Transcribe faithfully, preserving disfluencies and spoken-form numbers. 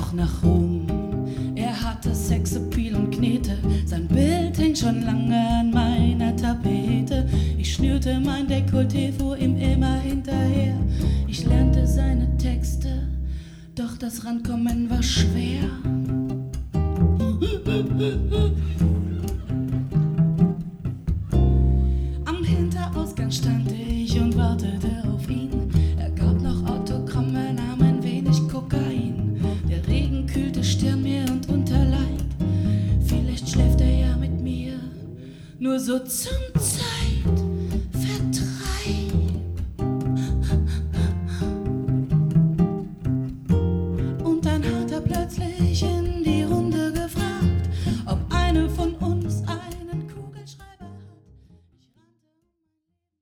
roch nach Ruhm. Er hatte Sexappeal und Knete, sein Bild hing schon lange an meiner Tapete. Ich schnürte mein Dekolleté, fuhr ihm immer hinterher. Ich lernte seine Texte, doch das Rankommen war schwer. Am Hinterausgang stand ich und wartete auf ihn. Er gab noch Autogramme, nahm ein wenig Kokain. Der Regen kühlte Stirn, mir und Unterleib. Vielleicht schläft er ja mit mir, nur so zum Zeit.